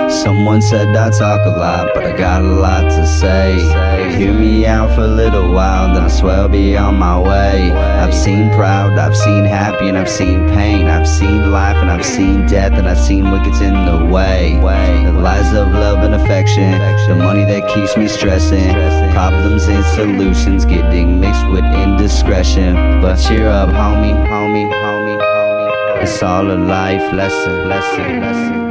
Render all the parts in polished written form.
Someone said I talk a lot, but I got a lot to say. Hear me out for a little while, then I swear I'll be on my way. I've seen proud, I've seen happy, and I've seen pain. I've seen life, and I've seen death, and I've seen what gets in the way. The lies of love and affection, the money that keeps me stressing. Problems and solutions getting mixed with indiscretion. But cheer up, homie, homie, homie, homie. It's all a life lesson.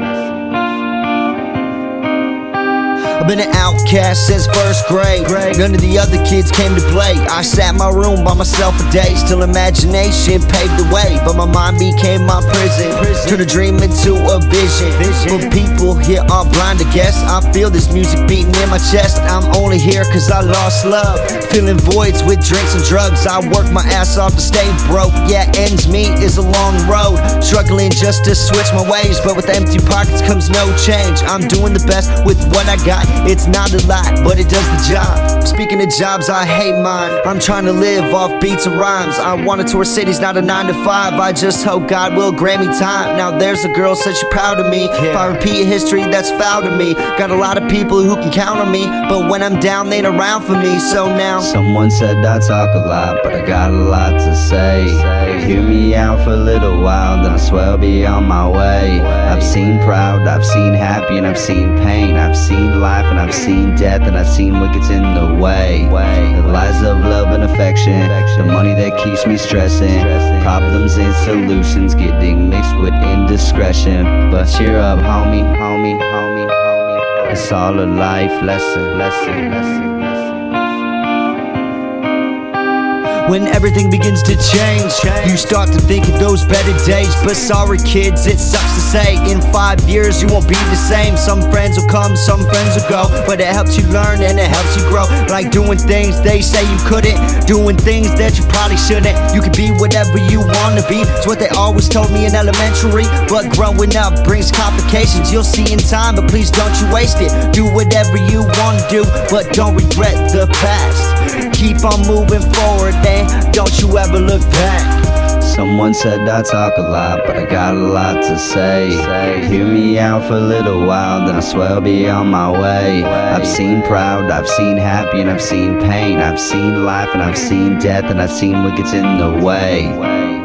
I've been an outcast since first grade. None of the other kids came to play. I sat in my room by myself for days till imagination paved the way. But my mind became my prison. Turned a dream into a vision. But people here are blind, I guess. I feel this music beating in my chest. I'm only here cause I lost love. Filling voids with drinks and drugs. I work my ass off to stay broke. Yeah, ends meet is a long road. Struggling just to switch my ways. But with empty pockets comes no change. I'm doing the best with what I got. It's not a lot, but it does the job. Speaking of jobs, I hate mine. I'm trying to live off beats and rhymes. I want to tour cities, not a 9 to 5. I just hope God will grant me time. Now there's a girl said she's proud of me. If I repeat history, that's foul to me. Got a lot of people who can count on me, but when I'm down, they ain't around for me. So now someone said I talk a lot, but I got a lot to say. Hear me out for a little while, then I swear I'll be on my way. I've seen proud, I've seen happy, and I've seen pain. I've seen life, and I've seen death, and I've seen what gets in the way. The lies of love and affection, the money that keeps me stressing. Problems and solutions getting mixed with indiscretion. But cheer up, homie, homie, homie, homie. It's all a life lesson. when everything begins to change, you start to think of those better days. But sorry kids, it sucks to say, in 5 years you won't be the same. Some friends will come, some friends will go, but it helps you learn and it helps you grow. Like doing things they say you couldn't, doing things that you probably shouldn't. You can be whatever you want to be, it's what they always told me in elementary. But growing up brings complications, you'll see in time, but please don't you waste it. Do whatever you want to do, but don't regret the past. Keep on moving forward and don't you ever look back. Someone said I talk a lot, but I got a lot to say. Hear me out for a little while, then I swear I'll be on my way. I've seen proud, I've seen happy, and I've seen pain. I've seen life, and I've seen death, and I've seen what gets in the way.